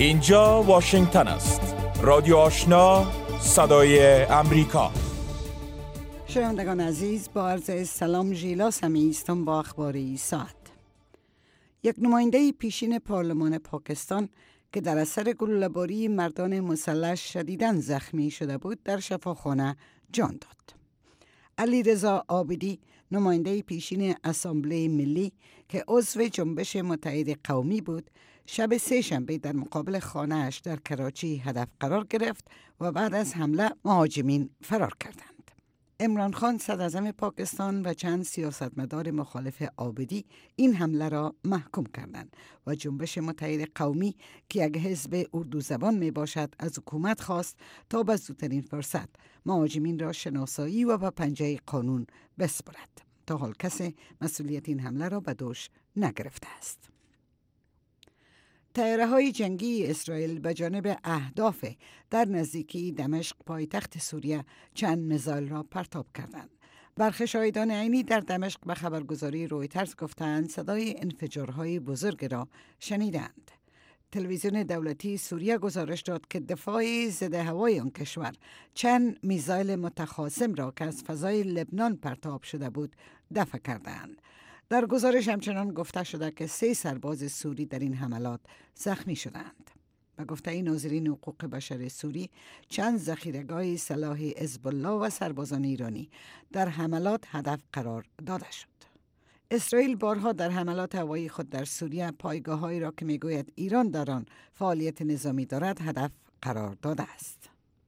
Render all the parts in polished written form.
اینجا واشنگتن است. رادیو آشنا، صدای امریکا. شنوندگان عزیز، با عرض سلام ژیلا سمی هستم با اخباری ساعت. یک نماینده پیشین پارلمان پاکستان که در اثر گلوله‌باری مردان مسلح شدیداً زخمی شده بود در شفاخانه جان داد. علیرضا عابدی، نماینده پیشین اسامبله ملی که عضو جنبش متحد قومی بود، شب سه‌شنبه در مقابل خانه‌اش در کراچی هدف قرار گرفت و بعد از حمله مهاجمین فرار کردند. عمران خان صدراعظم پاکستان و چند سیاستمدار مخالف عابدی این حمله را محکوم کردند و جنبش متحد قومی که یک حزب اردو زبان می باشد از حکومت خواست تا به زودترین فرصت مهاجمین را شناسایی و به پنجه قانون بسپرد. تا حال کسی مسئولیت این حمله را به دوش نگرفته است. طیاره‌های جنگی اسرائیل به جانب اهداف در نزدیکی دمشق پایتخت سوریه چند میزایل را پرتاب کردند. برخی شاهدان عینی در دمشق به خبرگزاری رویترز گفتند صدای انفجارهای بزرگ را شنیدند. تلویزیون دولتی سوریه گزارش داد که دفاع ضد هوایی آن کشور چند میزایل متخاصم را که از فضای لبنان پرتاب شده بود دفع کردند. در گزارش همچنان گفته شده که 3 سرباز سوری در این حملات زخمی شدند. به گفته ناظرین حقوق بشر سوری، چند ذخیره‌گاه سلاح حزب الله و سربازان ایرانی در حملات هدف قرار داده شد. اسرائیل بارها در حملات هوایی خود در سوریه پایگاه‌هایی را که می‌گوید ایران در آن فعالیت نظامی دارد هدف قرار داده است.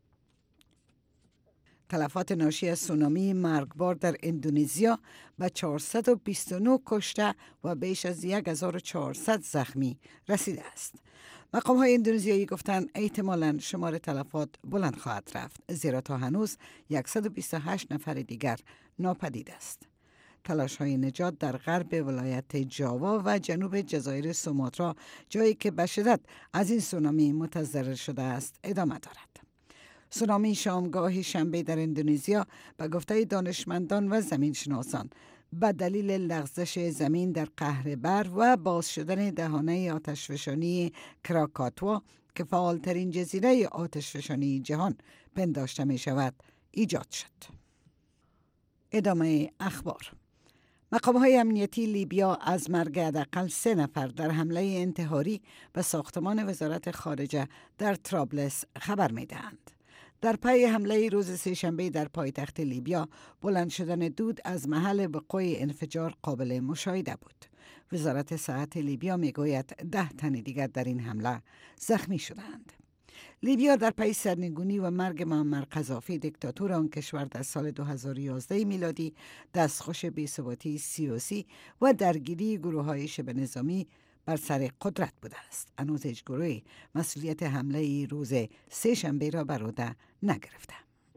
تلفات ناشی از سونامی مرگبار در اندونزیا به 429 کشته و بیش از 1400 زخمی رسیده است. مقام‌های اندونزیایی گفتند احتمالاً شمار تلفات بلند خواهد رفت، زیرا تا هنوز 128 نفر دیگر ناپدید است. تلاش‌های نجات در غرب ولایت جاوا و جنوب جزایر سوماترا، جایی که به شدت از این سونامی متضرر شده است، ادامه دارد. سونامی شامگاه شنبه در اندونزیا به گفته دانشمندان و زمینشناسان به دلیل لغزش زمین در قهربر و باز شدن دهانه آتشفشانی کراکاتوا که فعالترین جزیره آتشفشانی جهان پنداشته می شود ایجاد شد. ادامه اخبار. مقام‌های امنیتی لیبیا از مرگ حداقل 3 نفر در حمله انتحاری به ساختمان وزارت خارجه در طرابلس خبر می‌دهند. در پی حمله روز سه‌شنبه در پایتخت لیبیا، بلند شدن دود از محل وقوع انفجار قابل مشاهده بود. وزارت صحت لیبیا میگوید 10 تن دیگر در این حمله زخمی شدند. لیبیا در پی سرنگونی و مرگ معمر قذافی دیکتاتور آن کشور در سال 2011 میلادی دستخوش بی‌ثباتی سیاسی و درگیری گروه‌های شبه نظامی بر سر قدرت بوده است. هنوز هیچ گروهی مسئولیت حمله روز سه‌شنبه را بر عهده نگرفته.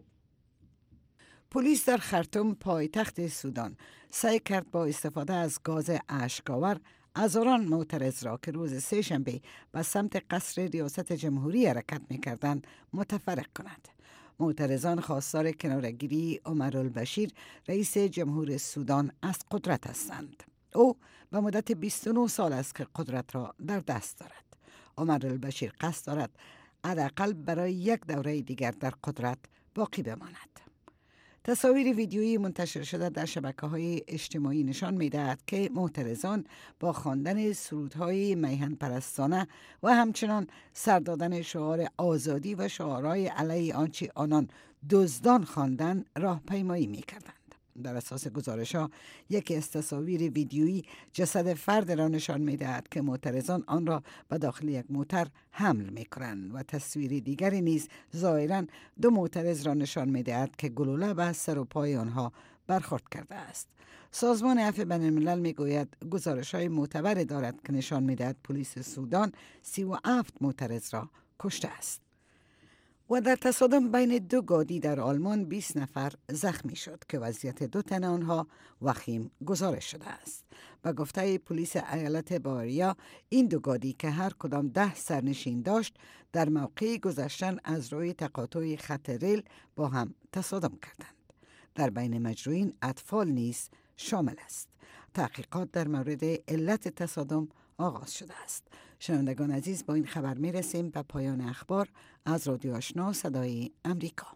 پلیس در خرطوم پایتخت سودان سعی کرد با استفاده از گاز اشک‌آور هزاران معترض را که روز سه‌شنبه به سمت قصر ریاست جمهوری حرکت می‌کردند متفرق کند. معترضان خواستار کناره‌گیری عمرالبشیر رئیس جمهور سودان از قدرت هستند. او به مدت 29 سال است که قدرت را در دست دارد. عمرالبشیر قصد دارد حداقل برای یک دوره دیگر در قدرت باقی بماند. تصاویر ویدیویی منتشر شده در شبکه‌های اجتماعی نشان می‌دهد که معترضان با خواندن سرودهای میهن پرستانه و همچنان سر دادن شعار آزادی و شعارهای علیه آنچه آنان دزدان خواندن راهپیمایی می‌کردند. در اساس گزارش‌ها، یکی از تصاویر ویدیویی جسد فرد را نشان می‌دهد که معترضان آن را به داخل یک موتر حمل می‌کنند و تصویر دیگری نیز ظاهراً 2 معترض را نشان می‌دهد که گلوله به سر و پای آنها برخورد کرده است. سازمان عفو بین‌الملل می‌گوید گزارش‌های معتبر دارد که نشان می‌دهد پلیس سودان 37 معترض را کشته است. و در تصادم بین 2 گاڑی در آلمان 20 نفر زخمی شد که وضعیت 2 تن آنها وخیم گزارش شده است. به گفته پلیس ایالت باواریا، این 2 گاڑی که هر کدام 10 سرنشین داشت در موقع گذشتن از روی تقاطع خط ریل با هم تصادم کردند. در بین مجروحین اطفال نیز شامل است. تحقیقات در مورد علت تصادم آغاز شده است. شنوندگان عزیز، با این خبر میرسیم به پایان اخبار از رادیو آشنا صدای امریکا.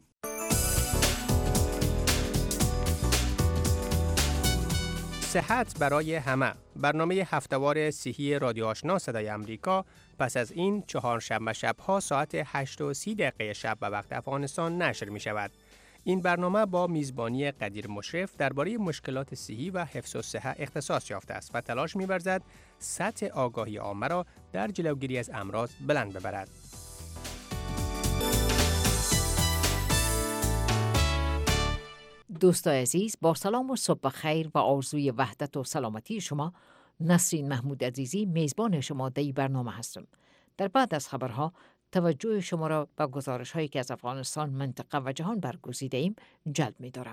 صحت برای همه، برنامه هفته‌وار صحی رادیو آشنا صدای امریکا پس از این چهارشنبه شب‌ها ساعت 8:30 شب به وقت افغانستان نشر می شود. این برنامه با میزبانی قدیر مشرف درباره مشکلات صحی و حفظ الصحه اختصاص یافته است و تلاش می‌ورزد سطح آگاهی عامه را در جلوگیری از امراض بلند ببرد. دوستان عزیز، با سلام و صبح خیر و آرزوی وحدت و سلامتی شما، نسرین محمود عزیزی میزبان شما در این برنامه هستم. در بعد از خبرها توجه شما را به گزارش‌هایی که از افغانستان، منطقه و جهان برگزیده ایم جلب می‌دارم.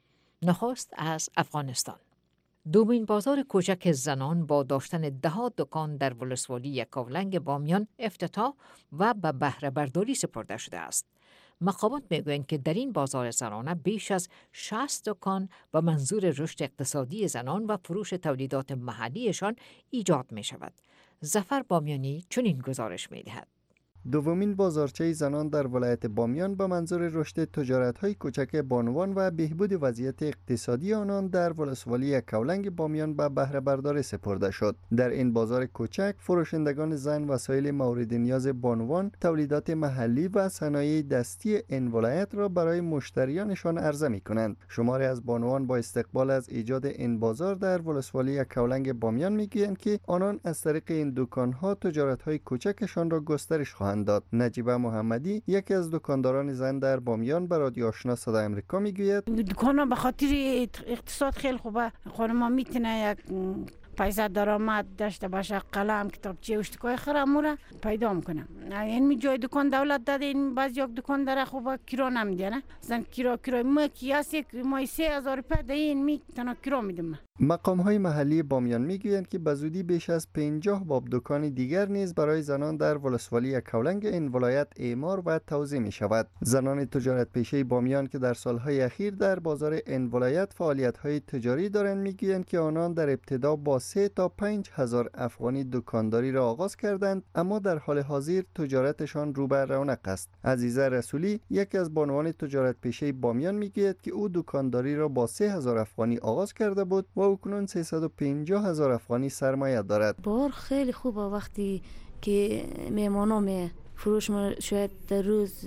نخست از افغانستان. دومین بازار کوچک زنان با داشتن 10 دکان در ولسوالی یکاولنگ بامیان افتتاح و به بهره برداری سپرده شده است. مقامات میگویند که در این بازار زنانه بیش از 60 دکان با منظور رشد اقتصادی زنان و فروش تولیدات محلیشان ایجاد می شود. ظفر بامیانی چنین گزارش می دهد. دومین بازارچه زنان در ولایت بامیان به منظور رشد تجارت‌های کوچک بانوان و بهبود وضعیت اقتصادی آنان در ولسوالی یکاولنگ بامیان به بهره برداری سپرده شد. در این بازار کوچک فروشندگان زن وسایل مورد نیاز بانوان، تولیدات محلی و صنایع دستی این ولایت را برای مشتریانشان عرضه می‌کنند. شماری از بانوان با استقبال از ایجاد این بازار در ولسوالی یکاولنگ بامیان می‌گویند که آنان از طریق این دکان‌ها تجارت‌های کوچکشان را گسترش خواهند داد. نجیبه محمدی یکی از دکانداران زن در بامیان به رادیو آشنا صدای امریکا میگوید دکان‌ها به خاطر اقتصاد خیلی خوبه. خانم‌ها میتونه یک پیسه درآمد داشته باشه، قلم، کتابچه، اشتکای خرموره پیدا میکنه. این جای دکان دولت داده، این بعضی یک دکان داره خوبه کرا نمیده، نه زن کرای ما کیاسی ما 3000 روپیه ده این میتونه کرا میدم. مقام‌های محلی بامیان میگویند که به زودی بیش از 50 باب دکان دیگر نیز برای زنان در ولسوالی یکاولنگ این ولایت اعمار و توزیع می شود. زنان تجارت پیشه بامیان که در سالهای اخیر در بازار این ولایت فعالیت‌های تجاری دارند میگویند که آنان در ابتدا با 3 تا 5000 افغانی دکانداری را آغاز کردند، اما در حال حاضر تجارتشان رو به رونق است. عزیزه رسولی یکی از بانوان تجارت پیشه بامیان میگوید که او دکانداری را با 3000 افغانی آغاز کرده بود و اکنون 350,000 افغانی سرمایه دارد. بار خیلی خوبه وقتی که میمانم فروش ما شاید در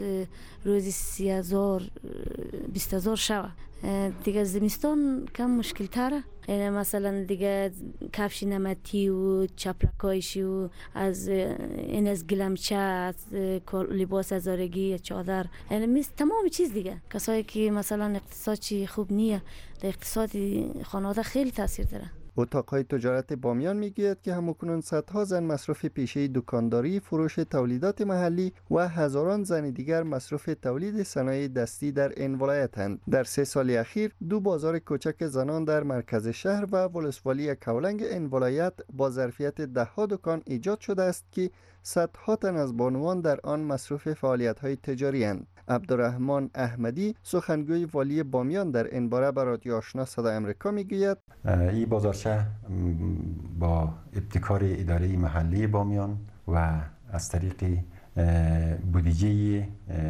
روزی 30,000 20,000 شوه. دیگه زمستان کم مشکل تره. مثلا دیگه کفش نمتی و چپلکایشی و از این از گلمچه، از لباس هزارگی، چادر، یعنی تمام چیز دیگه. کسایی که مثلا اقتصادی خوب نیه در اقتصاد خانواده خیلی تاثیر داره. اتاق‌های تجارت بامیان میگوید که همکنون صدها زن مصرف پیشه دکانداری، فروش تولیدات محلی و هزاران زن دیگر مصرف تولید صنایع دستی در این ولایتند. در 3 سال اخیر 2 بازار کوچک زنان در مرکز شهر و ولسوالی یکاولنگ این ولایت با ظرفیت 10 دکان ایجاد شده است که صدها تن از بانوان در آن مصروف فعالیت‌های تجاری اند. عبدالرحمن احمدی سخنگوی والی بامیان در این باره به رادیو آشنا صدای امریکا میگوید این بازارچه با ابتکار اداره محلی بامیان و از طریق بودجه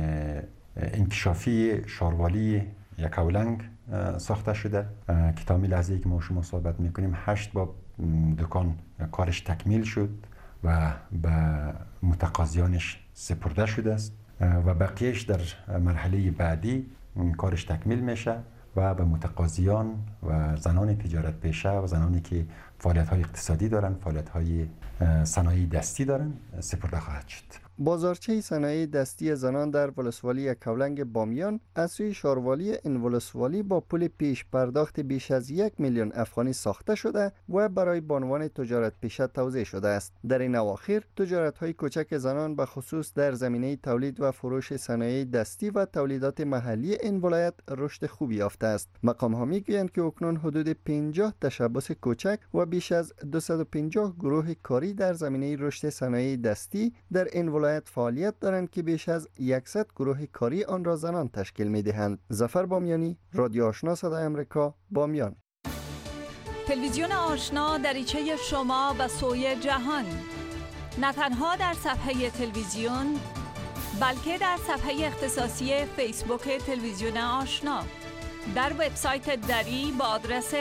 انکشافی شاروالی یکاولنگ ساخته شده که تا لحظه‌ای که ما شما صحبت میکنیم 8 باب دکان کارش تکمیل شد و به متقاضیانش سپرده شده است و بقیهش در مرحله بعدی کارش تکمیل میشه و به متقاضیان و زنان تجارت پیشه و زنانی که فعالیت‌های اقتصادی دارن، فعالیت‌های صنایع دستی دارن سپرده خواهد شد. بازارچه صنایع دستی زنان در ولسوالی یکاولنگ بامیان از سوی شاروالی این ولسوالی با پول پیش پرداخت بیش از 1 میلیون افغانی ساخته شده و برای بانوان تجارت پیشه توزیع شده است. در این اواخر تجارت‌های کوچک زنان به خصوص در زمینه تولید و فروش صنایع دستی و تولیدات محلی این ولایت رشد خوبی یافته است. مقام‌ها می‌گویند که اکنون حدود 50 تشبث کوچک و بیش از 250 گروه کاری در زمینه رشد صنایع دستی در این ولایت فعالیت دارند که بیش از 100 گروه کاری آن را زنان تشکیل می‌دهند. ظفر بامیانی، رادیو آشنا صدای امریکا، بامیان. تلویزیون آشنا دریچه شما و سوی جهان. نه تنها در صفحه تلویزیون بلکه در صفحه اختصاصی فیسبوک تلویزیون آشنا، در وبسایت دری با آدرس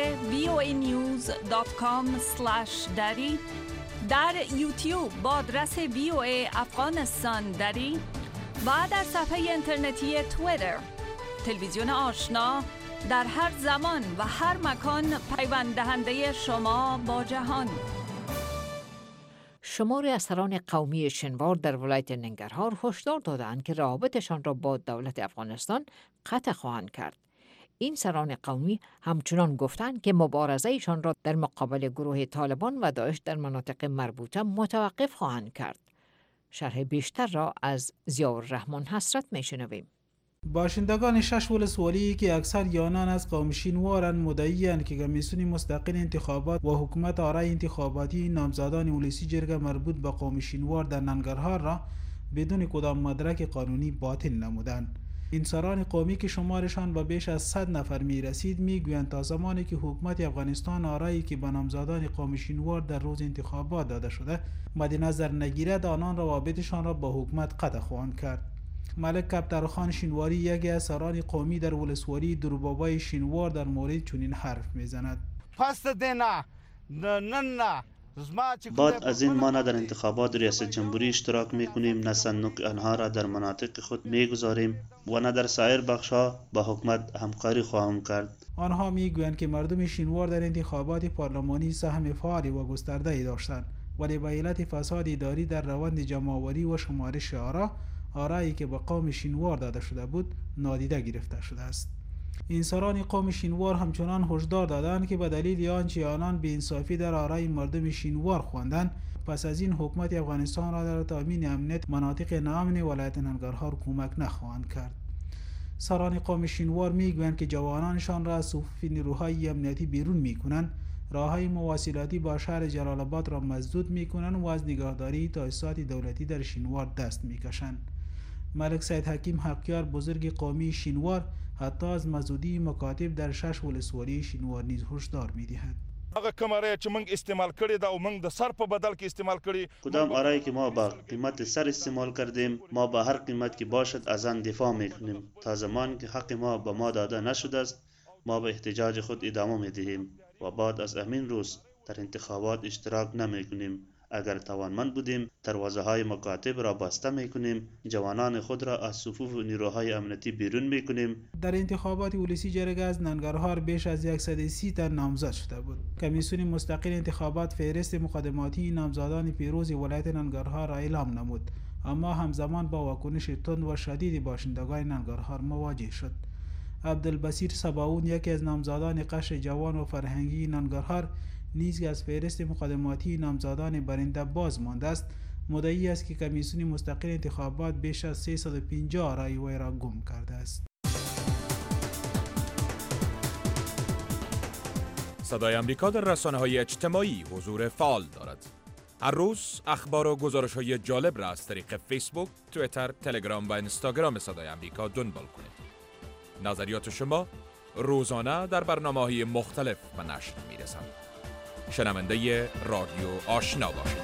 voanews.com/dari، در یوتیوب با آدرس VOA افغانستان دری و در صفحه اینترنتی توییتر. تلویزیون آشنا در هر زمان و هر مکان پیوند دهنده شما با جهان. شماری از سران قومی شنوار در ولایت ننگرهار هشدار دادند که روابطشان را با دولت افغانستان قطع خواهند کرد. این سران قومی همچنان گفتند که مبارزه‌شان را در مقابل گروه طالبان و داعش در مناطق مربوطه متوقف خواهند کرد. شرح بیشتر را از ضیاءالرحمن حسرت میشنویم. باشندگان 6 ولسوالی که اکثر یانان از قوم شینوارند مدعی‌اند که کمیسیون مستقل انتخابات و حکومت آرای انتخاباتی نامزدان ولسی جرگه مربوط به قوم شینوار در ننگرهار را بدون کدام مدرک قانونی باطل نمودند. این سران قومی که شمارشان به بیش از 100 نفر می رسید میگویند تا زمانی که حکومت افغانستان آرایی که به نامزدان قوم شینوار در روز انتخابات داده شده مد نظر نگیرد، آنان روابطشان را با حکومت قطع خواهند کرد. ملک کبترخان شینواری یکی از سران قومی در ولسوالی دروبابای شینوار در مورد چنین حرف میزند. پس دینا نه بعد از این ما نه در انتخابات ریاست جمهوری اشتراک میکنیم، نه صندوق آنها را در مناطق خود میگذاریم و نه در سایر بخشها با حکومت همکاری خواهیم کرد. آنها میگویند که مردم شینوار در انتخابات پارلمانی سهم فعال و گسترده‌ای داشتند، ولی به علت فساد اداری در روند جمع‌آوری و شمارش آرایی که به قوم شینوار داده شده بود نادیده گرفته شده است. این سران قوم شینوار همچنان هشدار دادند که به دلیل آنچه آنان بی‌انصافی در آرای مردم شینوار خواندند، پس از این حکومت افغانستان را در تامین امنیت مناطق ناامن ولایت ننگرهار کمک نخواهند کرد. سران قوم شینوار میگویند که جوانانشان را از صفوف نیروهای امنیتی بیرون میکنند، راههای مواصلاتی با شهر جلال آباد را مسدود میکنند و از نگهداری تاسیسات دولتی در شینوار دست میکشند. ملک سید حکیم حقیار بزرگ قومی شینوار حتی از مسدودی مکاتب در 6 ولسوالی شینوار نیز هشدار می‌دهد. هغه کوم آرای چې موږ استعمال کړی دا او موږ د سر په بدل کې استعمال کړی، کدام آرایی که ما با قیمت سر استعمال کردیم، ما با هر قیمت که باشد از آن دفاع میکنیم. تا زمان که حق ما به ما داده نشده است ما به احتجاج خود ادامه میدهیم و بعد از همین روز در انتخابات اشتراک نمیکنیم. اگر توانمند بودیم دروازه های مکاتب را بسته میکنیم، جوانان خود را از صفوف نیروهای امنیتی بیرون میکنیم. در انتخابات ولسی جرگه از ننگرهار بیش از 130 تن نامزد شده بود. کمیسیون مستقل انتخابات فهرست مقدماتی نامزدان پیروز ولایت ننگرهار را اعلام نمود، اما همزمان با واکنش تند و شدید باشندگان ننگرهار مواجه شد. عبدالبصیر صباون یکی از نامزدان قشر جوان و فرهنگی ننگرهار نیز از فهرست مقدماتی نامزدان برنده باز مانده است، مدعی است که کمیسیون مستقل انتخابات بیش از 350 رای وی را گم کرده است. صدای آمریکا در رسانه‌های اجتماعی حضور فعال دارد. هر روز اخبار و گزارش‌های جالب را از طریق فیسبوک، توییتر، تلگرام و اینستاگرام صدای آمریکا دنبال کنید. نظریات شما روزانه در برنامه‌های مختلف به نشر می‌رسد. شنونده رادیو آشنا باشید.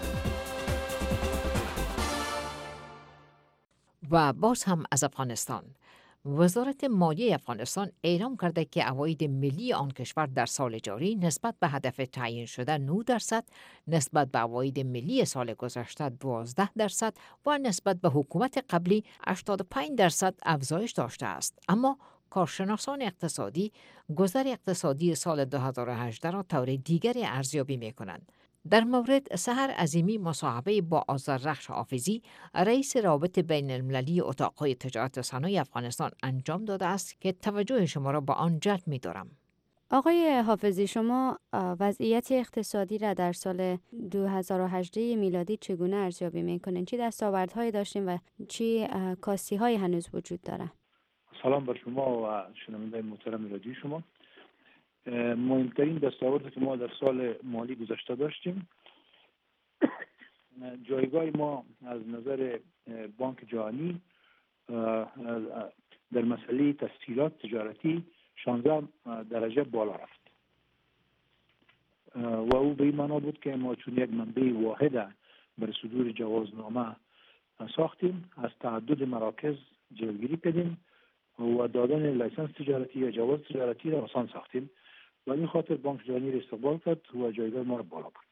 و باز هم از افغانستان. وزارت مالیه افغانستان اعلام کرده که عواید ملی آن کشور در سال جاری نسبت به هدف تعیین شده 9%، نسبت به عواید ملی سال گذشته 12% و نسبت به حکومت قبلی 85% افزایش داشته است. اما کارشناسان اقتصادی گذر اقتصادی سال 2018 را طور دیگری ارزیابی می‌کنند. در مورد سحر عظیمی مصاحبه با آذررخش حافظی رئیس رابطه بین المللی اتاق‌های تجارت و صنایع افغانستان انجام داده است که توجه شما را به آن جلب می‌دارم. آقای حافظی، شما وضعیت اقتصادی را در سال 2018 میلادی چگونه ارزیابی می‌کنین؟ چه دستاوردهایی داشتیم و چه کاستی‌هایی هنوز وجود داره؟ سلام بر شما و شنونده محترم رادیو شما. مهمترین دستاوردی که ما در سال مالی گذشته داشتیم، جایگاه ما از نظر بانک جهانی در مسئله تسهیلات تجارتی 16 درجه بالا رفت و او به این معنا بود که ما چون یک منبع واحد برای صدور جوازنامه ساختیم، از تعدد مراکز جلوگیری کردیم و دادن لیسانس تجارتی یا جواز تجارتی را آسان ساختیم و این خاطر بانک جهانی را استقبال کرد و جایگاه ما را بالا برد.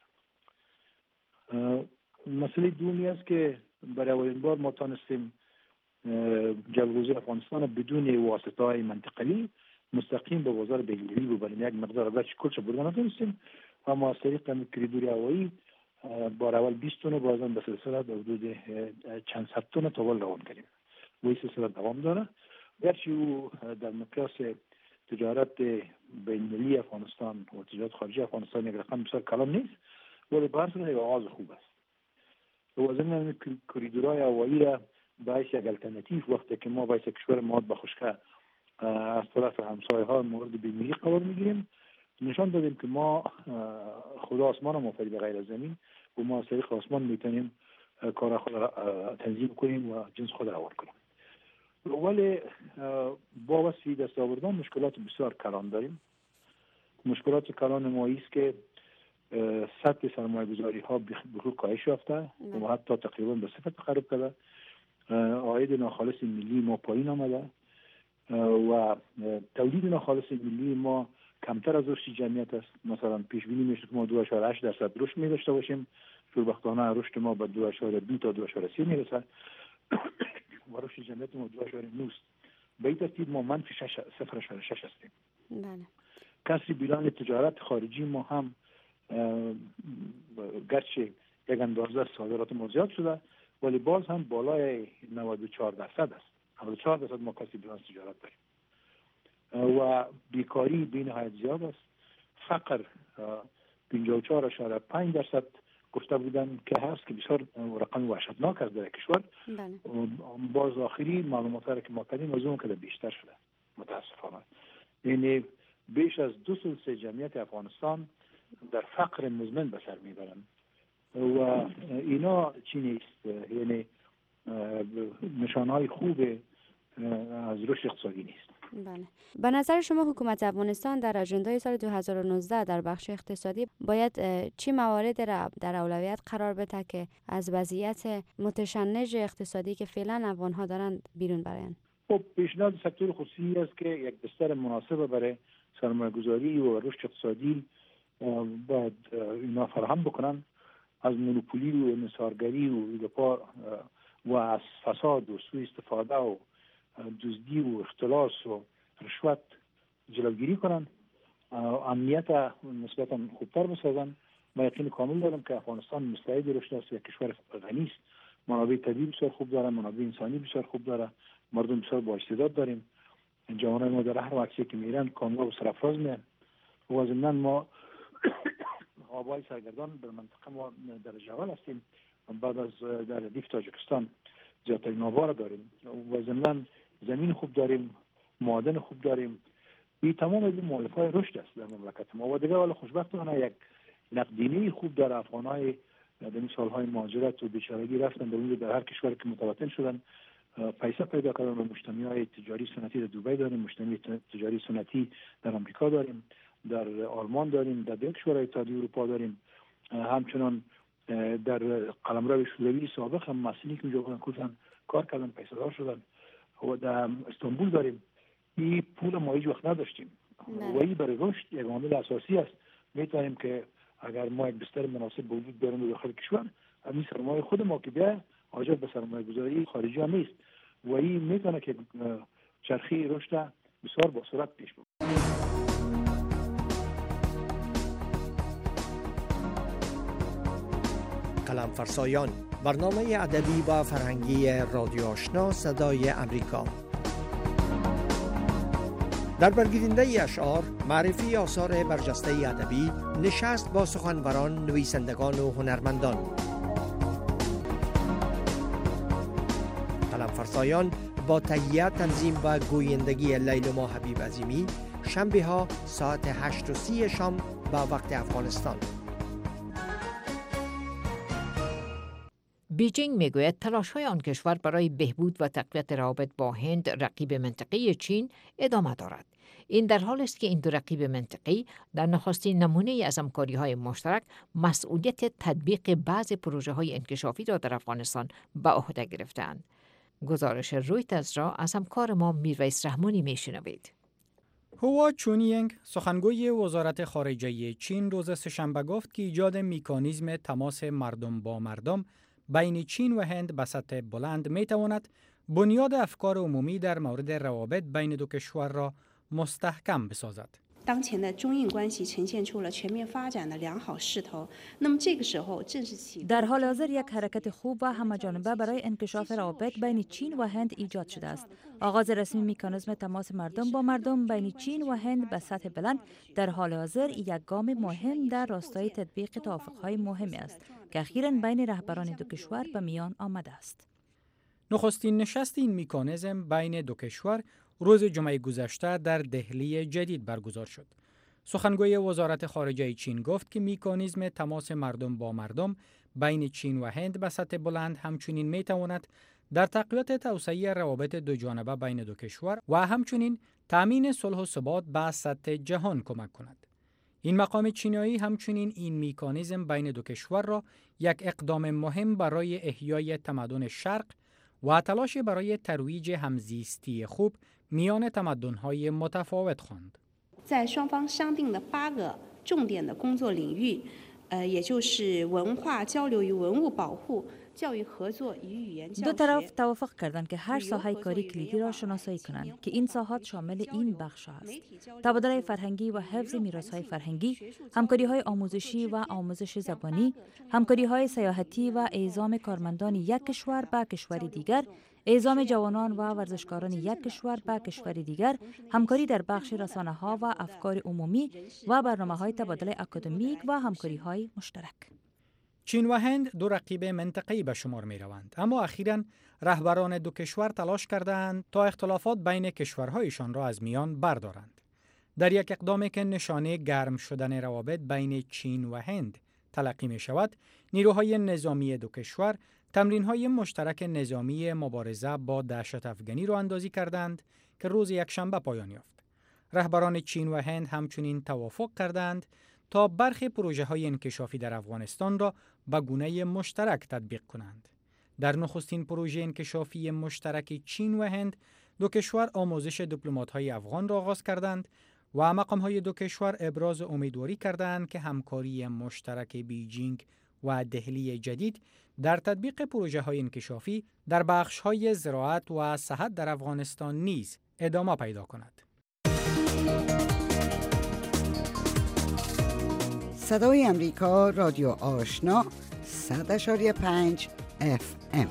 مسئله دومی است که برای اولین بار ما تانستیم جلگوزی افغانستان بدون واسطه های منطقلی مستقیم به بازار بین‌المللی ببریم. یک مقدار اگرچه کلش بردن نتونستیم و ما از طریق کریدور هوایی بار اول 20 تن بازم به سلسله به حدود چند صد تن تاول روان کردیم و این سلسله دوام داره. گرچه او در مقیاس تجارت بین‌المللی افغانستان و تجارت خارجی افغانستان یک رقم بسیار کلان نیست، ولی به هر صورت یک آغاز خوب است. و ضمن کریدورهای هوایی را باعث یک الترناتیو وقتی که ما باعث کشور ماد به خشکه از طرف همسایه ها مورد بیماری قرار میگیریم نشان دادیم که ما خدا آسمان ما به غیر از زمین و ما از طریق آسمان میتونیم کار خود را تنظیم کنیم و جنس خود را آورد کنیم. ولی با وسیله دست آوردن مشکلات بسیار کلان داریم. مشکلات کلان ما است که سطح سرمایه گذاری ها بخور کاهش یافته و حتی تقریبا به صفر تقرب کرده. عاید ناخالص ملی ما پایین آمده و تولید ناخالص ملی ما کمتر از رشد جمعیت است. مثلا پیش بینی میشه که ما 2.8% رشد می داشته باشیم، شوربختانه رشد ما به 2.2 تا 2.3 میرسه و رشد جمعیت ما 2.9 است. به این ترتیب ما منفی 0.6 هستیم. بله. کسری بیلان تجارت خارجی ما هم گرچه یک اندازه صادرات ما زیاد شده ولی باز هم بالای 94% است. 94% ما کسی بیلان تجارت داریم و بیکاری بی نهایت زیاد است. فقر 54.5% گفته بودن که هست که بسیار رقم وحشتناک است در کشور. باز آخری معلومات که ما کردیم از اون که بیشتر شده متاسفانه. یعنی بیش از 2/3 جمعیت افغانستان در فقر مزمن به سر میبرن و اینا چی نیست، یعنی نشانهای خوب از رشد اقتصادی نیست. بله. به نظر شما حکومت افغانستان در اژندای سال 2019 در بخش اقتصادی باید چی موارد را در اولویت قرار بده که از وضعیت متشنج اقتصادی که فعلا افغان‌ها دارند بیرون برن؟ خب پیشنهاد سکتور خصوصی است که یک بستر مناسب برای سرمایه‌گذاری و رشد اقتصادی باید اینا فراهم بکنن. از مونوپولی و انحصارگری و ایدپا و از فساد و سوء استفاده و دزدی و اختلاس و رشوت جلوگیری کنن، امنیت نسبتا خوبتر بسازن. ما یقین کامل دارم که افغانستان مستعد رشد است، یک کشور غنی است، منابع طبیعی بسیار خوب داره، منابع انسانی بسیار خوب داره، مردم بسیار با استعداد داریم. جوانان ما در هر وقتی که میرن کامیاب و سرافراز میان و ضمناً ما آبای سرگردان در منطقه ما در جوال هستیم. بعد از در ردیف تاجیکستان زیادترین آبا را داریم و ضمناً زمین خوب داریم، معادن خوب داریم. این تمام از این مؤلفه‌های رشد است در مملکت ما و دیگه ولی خوشبختانه یک نقدینه خوب در افغان‌های در این سال‌های مهاجرت و بیچارگی رفتن در هر کشوری که متوطن شدن پیسه پیدا کردن و مجتمع‌های تجاری سنتی در دبی داریم، مجتمع تجاری سنتی در آمریکا داریم، در آلمان داریم، در دیگر کشورهای اتحادیه اروپا داریم. همچنان در قلمرو شوروی سابق هم مسئولین که اونجا بودن کار کردن، پیسه دار شدن و در استانبول داریم. این پول ما هیچ وقت نداشتیم و این برای رشد یک عامل اساسی است. میتونیم که اگر ما یک بستر مناسب وجود داریم داخل کشور، همین سرمایه خود ما که بیا حاجت به سرمایه گذاری خارجی هم نیست و این میتونه که چرخه رشد بسیار با سرعت پیش بره. قلم فرسایان، برنامه ادبی و فرهنگی رادیو آشنا صدای امریکا. در برگیرنده اشعار، معرفی آثار برجسته ادبی، نشست با سخنوران، نویسندگان و هنرمندان. قلم فرسایان با تهیه، تنظیم و گویندگی لیلما حبیب عظیمی، شنبه ها ساعت 8:30 شام با وقت افغانستان. بیجینگ میگوید تلاش‌های آن کشور برای بهبود و تقویت روابط با هند، رقیب منطقه‌ای چین، ادامه دارد. این در حالی است که این دو رقیب منطقه‌ای در نخستین نمونه از همکاری‌های مشترک مسئولیت تطبیق بعضی پروژه‌های انکشافی را در افغانستان به عهده گرفتند. گزارش رویترز را از همکار ما میرویس رحمانی میشنوید. هوا چونینگ سخنگوی وزارت خارجه چین روز سه‌شنبه گفت که ایجاد مکانیزم تماس مردم با مردم بین چین و هند به سطح بلند میتواند بنیاد افکار عمومی در مورد روابط بین دو کشور را مستحکم بسازد. 当前的中印关系呈现出了全面发展的良好势头。那么这个时候正是起 در حال حاضر یک حرکت خوب و همه‌جانبه برای انکشاف روابط بین چین و هند ایجاد شده است. آغاز رسمی مکانیزم تماس مردم با مردم بین چین و هند به سطح بلند در حال حاضر یک گام مهم در راستای تطبیق توافق‌های مهمی است که اخیراً بین رهبران دو کشور به میان آمده است. نخستین نشست این مکانیزم بین دو کشور روز جمعه گذشته در دهلی جدید برگزار شد. سخنگوی وزارت خارجه چین گفت که مکانیزم تماس مردم با مردم بین چین و هند به سطح بلند همچنین میتواند در تقویت توسعه روابط دو جانبه بین دو کشور و همچنین تامین صلح و ثبات به سطح جهان کمک کند. این مقام چینایی همچنین این مکانیزم بین دو کشور را یک اقدام مهم برای احیای تمدن شرق و تلاش برای ترویج همزیستی خوب میان تمدن‌های متفاوت خواند. 在双方商定的8个重点的工作领域，也就是文化交流与文物保护、教育合作与语言教学。 دو طرف توافق کردند که هر ساحه کاری کلیدی را شناسایی کنند که این ساحات شامل این بخش است: تبادل فرهنگی و حفظ میراث‌های فرهنگی، همکاری‌های آموزشی و آموزش زبانی، همکاری‌های سیاحتی و اعزام کارمندان یک کشور به کشوری دیگر، اعزام جوانان و ورزشکاران یک کشور به کشوری دیگر، همکاری در بخش رسانه‌ها و افکار عمومی و برنامه‌های تبادل اکادمیک و همکاری‌های مشترک. چین و هند دو رقیب منطقه‌ای به شمار می‌روند، اما اخیراً رهبران دو کشور تلاش کردند تا اختلافات بین کشورهایشان را از میان بردارند. در یک اقدامی که نشانه گرم شدن روابط بین چین و هند تلقی می‌شود، نیروهای نظامی دو کشور تمرین‌های مشترک نظامی مبارزه با دهشت افغانی را اندازی کردند که روز یکشنبه پایان یافت. رهبران چین و هند همچنین توافق کردند تا برخی پروژه‌های انکشافی در افغانستان را به گونه مشترک تطبیق کنند. در نخستین پروژه انکشافی مشترک چین و هند، دو کشور آموزش دیپلمات‌های افغان را آغاز کردند و مقام‌های دو کشور ابراز امیدواری کردند که همکاری مشترک بیجینگ و دهلی جدید در تطبیق پروژه‌های انکشافی در بخش‌های زراعت و صحت در افغانستان نیز ادامه پیدا کند. صدای امریکا، رادیو آشنا، 100.5 FM.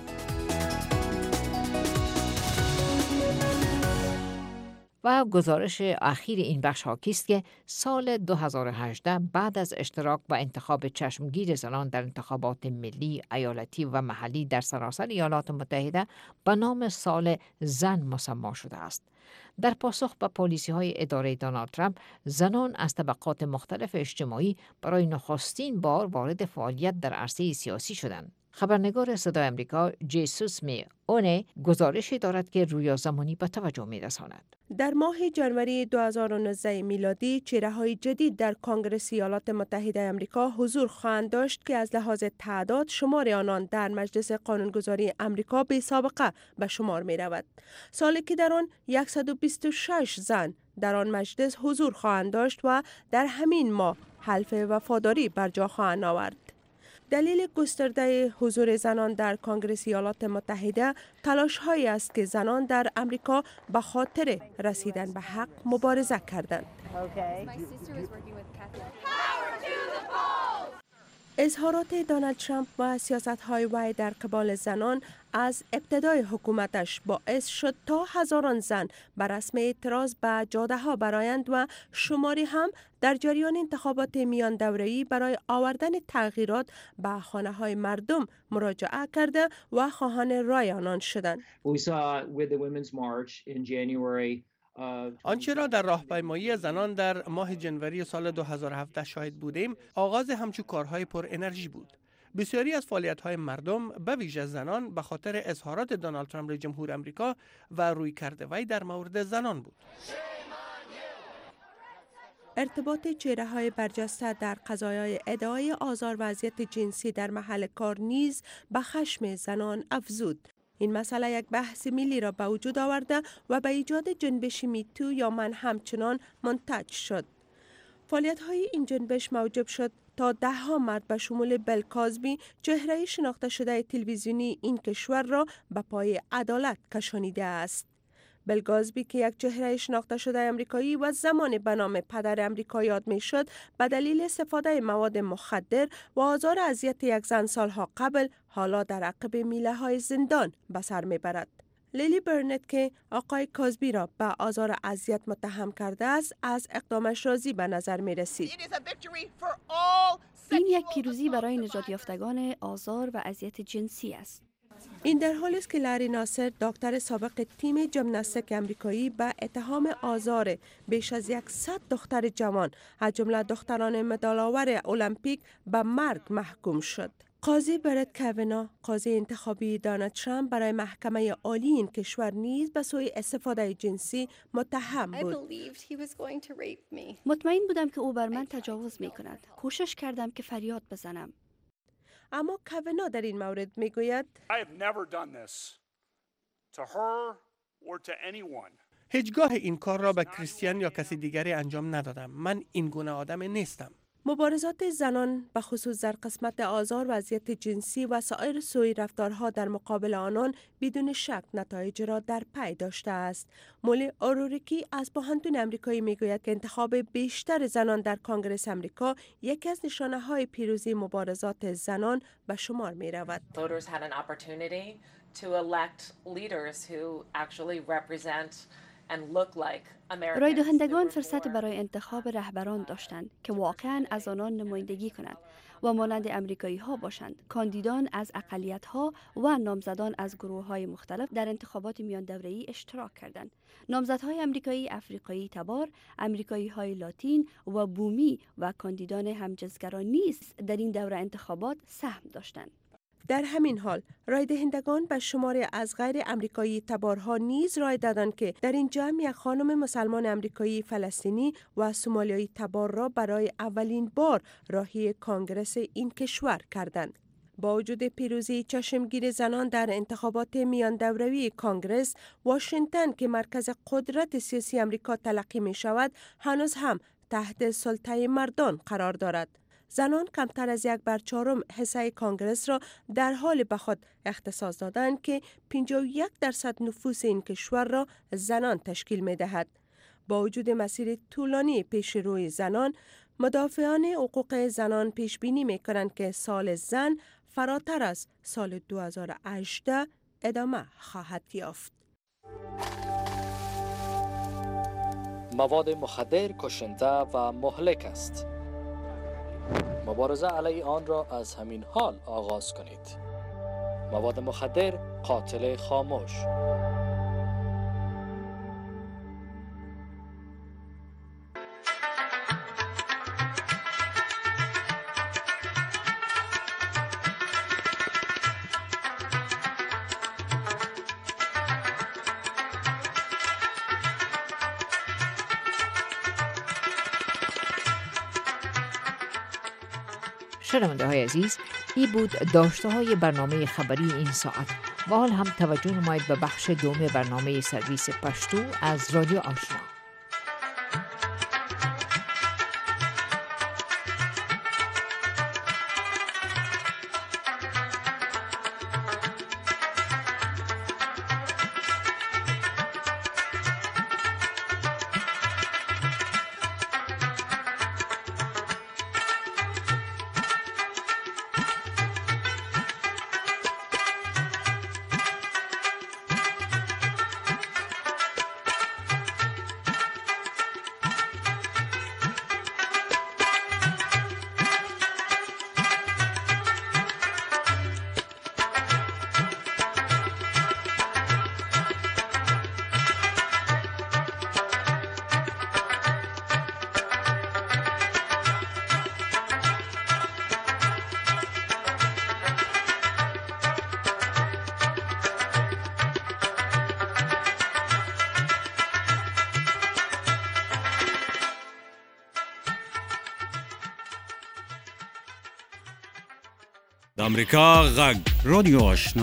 و گزارش اخیر این بخش حاکی است که سال 2018 بعد از اشتراک و انتخاب چشمگیر زنان در انتخابات ملی، ایالتی و محلی در سراسر ایالات متحده به نام سال زن مسما شده است. در پاسخ به پالیسی‌های اداره دونالد ترامپ، زنان از طبقات مختلف اجتماعی برای نخستین بار وارد فعالیت در عرصه سیاسی شدند. خبرنگار صدای امریکا جیسوس می اونه گزارشی دارد که رویا زمانی به توجه می‌رساند. در ماه ژانویه 2019 میلادی چهره‌های جدید در کنگره ایالات متحده آمریکا حضور خواهند داشت که از لحاظ تعداد شمار آنان در مجلس قانونگذاری آمریکا بی سابقه به شمار می‌رود. سالی که در آن 126 زن در آن مجلس حضور خواهند داشت و در همین ماه حلف وفاداری بر جا خواهند آورد. دلیل گسترده حضور زنان در کنگره ایالات متحده تلاش‌هایی است که زنان در آمریکا به خاطر رسیدن به حق مبارزه کردند. اظهارات دونالد ترامپ و سیاست‌های وی در قبال زنان از ابتدای حکومتش باعث شد تا هزاران زن بر رسم اعتراض به جاده‌ها برآیند و شماری هم در جریان انتخابات میان دوره‌ای برای آوردن تغییرات به خانه‌های مردم مراجعه کرده و خواهان رای آنان شدند. آنچه را در راهپیمایی زنان در ماه جنوری سال 2017 شاهد بودیم، آغاز همچون کارهای پر انرژی بود. بسیاری از فعالیت‌های مردم به ویژه زنان به خاطر اظهارات دونالد ترامپ رئیس جمهور آمریکا و رویکرد وی در مورد زنان بود. ارتباط چهره‌های برجسته در قضایای ادعای آزار و اذیت جنسی در محل کار نیز به خشم زنان افزود. این مسئله یک بحث ملی را به وجود آورده و به ایجاد جنبش میتو یا من همچنان منتج شد. فعالیت‌های این جنبش موجب شد تا ده‌ها مرد به شمول بیل کازبی، چهره شناخته شده تلویزیونی این کشور را به پای عدالت کشانیده است. بیل کازبی که یک چهره شناخته شده آمریکایی و زمان به نام پدر آمریکا یاد می‌شد، به دلیل استفاده مواد مخدر و آزار اذیت یک زن سالها قبل، حالا در عقب میله‌های زندان به سر می‌برد. لیلی برنت که آقای کازبی را به آزار اذیت متهم کرده است، از اقدامش راضی به نظر می رسید. این یک پیروزی برای نجات یافتگان آزار و اذیت جنسی است. این در حالی است که لری ناصر، دکتر سابق تیم ژیمناستیک آمریکایی، به اتهام آزار بیش از 100 دختر جوان از جمله دختران مدال‌آور المپیک به مرگ محکوم شد. قاضی برت کونا، قاضی انتخابی دونالد ترامپ برای محکمه عالی این کشور نیز به سوی استفاده جنسی متهم بود. مطمئن بودم که او بر من تجاوز می کند. کوشش کردم که فریاد بزنم. اما کونا در این مورد می گوید هیچگاه این کار را به کریستیان یا کسی دیگری انجام ندادم. من این گونه آدم نیستم. مبارزات زنان به خصوص در قسمت آزار و اذیت جنسی و سایر سوء رفتارها در مقابل آنان بدون شک نتایج را در پی داشته است. مولی اوروریکی از پوهنتون آمریکایی میگوید که انتخاب بیشتر زنان در کنگره آمریکا یکی از نشانه‌های پیروزی مبارزات زنان به شمار می رود. رای دهندگان فرصت برای انتخاب رهبران داشتند که واقعاً از آنان نمایندگی کنند و مانند امریکایی ها باشند. کاندیدان از اقلیت ها و نامزدان از گروه های مختلف در انتخابات میان دوره‌ای اشتراک کردند. نامزدهای امریکایی، افریقایی تبار، امریکایی های لاتین و بومی و کاندیدان همجنسگرا نیز در این دوره انتخابات سهم داشتند. در همین حال رای دهندگان به شمار از غیر امریکایی تبارها نیز رای دادند که در این جمع یک خانم مسلمان امریکایی فلسطینی و سومالیایی تبار را برای اولین بار راهی کانگرس این کشور کردند. با وجود پیروزی چشمگیر زنان در انتخابات میان دوره‌ای کانگرس، واشنگتن که مرکز قدرت سیاسی امریکا تلقی می شود، هنوز هم تحت سلطه مردان قرار دارد. زنان کمتر از 1/4 حصه کانگرس را در حال به خود اختصاص دادند که 51% نفوس این کشور را زنان تشکیل می دهد. با وجود مسیر طولانی پیش روی زنان، مدافعان حقوق زنان پیش بینی می کنند که سال زن فراتر از سال 2018 ادامه خواهد یافت. مواد مخدر کشنده و مهلک است. مبارزه علیه آن را از همین حال آغاز کنید. مواد مخدر قاتل خاموش. شنونده های عزیز، این بود داشته های برنامه خبری این ساعت و حال هم توجه نمایید به بخش دوم برنامه سرویس پشتو از رادیو آشنا. د امریکا غږ رادیو آشنا